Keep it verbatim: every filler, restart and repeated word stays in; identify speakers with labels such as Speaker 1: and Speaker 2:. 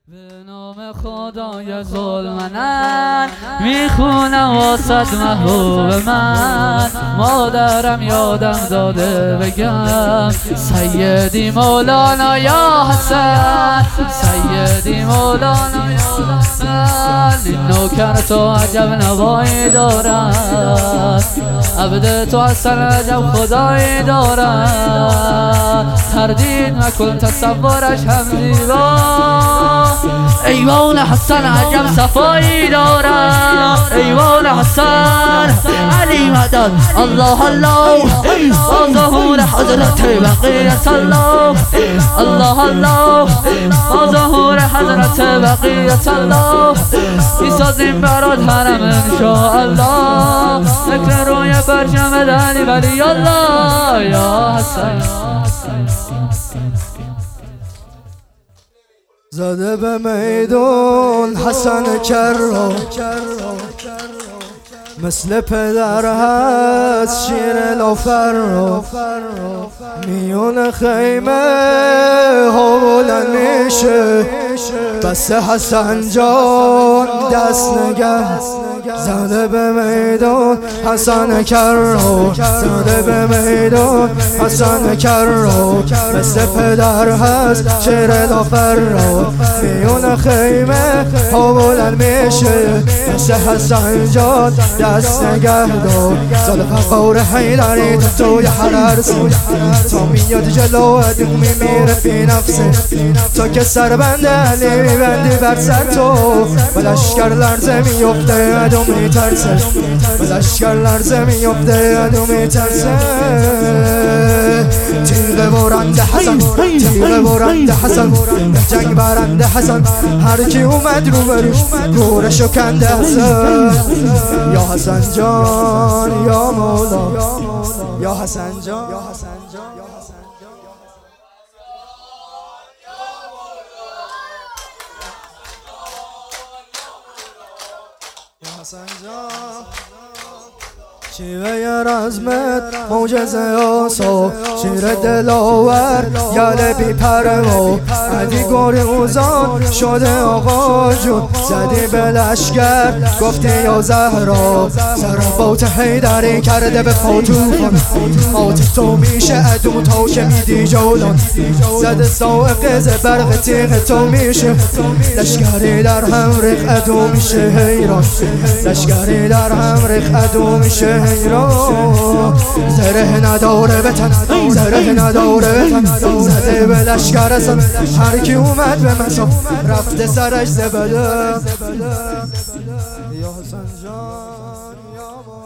Speaker 1: به نام خدای ظلمنن میخونم واسد محبوب من، مادرم یادم داده بگم سیدی مولانا یا حسن، سیدی مولانا یا حسن. این نوکر تو عجب نوایی دارد، عبد تو حسن عجب خدایی دارد. تردید مکن تصورش هم زیبا، ایوان حسن عجب صفایی دارم. ایوان حسن علی مدد الله الله، با ظهور حضرت بقیت الله الله الله، با ظهور حضرت بقیت الله. میسازیم برات حرم انشاءالله، ذکر روی پرچم علی ولی الله یا حسن.
Speaker 2: زده به میدون حسن کرو، مثل پدر هست شیر لافر رو. میون خیمه ها بلند میشه، بس حسن جان دست نگه. زده به میدون حسن کرو، زده به میدون حسن کرو، مثل پدر هست شیر لافر رو. میون خیمه ها بلند میشه، بس حسن جان دست نگه دار. زده فقور حیدری تو توی حررسی، تا میاد جلو دیگه میمیره فی نفسه. تا که سر بنده علی میبندی بر سر تو، و لشکر لرزه میفته ادو میترسه، و لشکر لرزه میفته ادو میترسه. تیغ برنده حسن، تیغ برنده حسن، جنگ برنده حسن. هر کی اومد رو بروش گورشو کنده حسن. یا حسن جان یا مولا، یا حسن جان یا حسن جان یا حسن جان یا حسن جان. شیوه رزمت معجزه آسا، شیر دلاور یل بی پروا. علی گوری اوزان شده آقا جون، زدی به لشگر گفتی یا زهرا. ضربات حیدری کرده به فاتوفان، آتش تو میشه ادو تا که میدی جولان. زده سائق برق تیغ تو میشه، لشگری در هم ریخ ادو میشه حیران. لشگری در هم ریخ ادو میشه حیران. زره نداره بتن، زره نداره بتن. زده به لشگر حسن، هر کی اومد به مساف رفته سرش زبده. یا حسن جان یا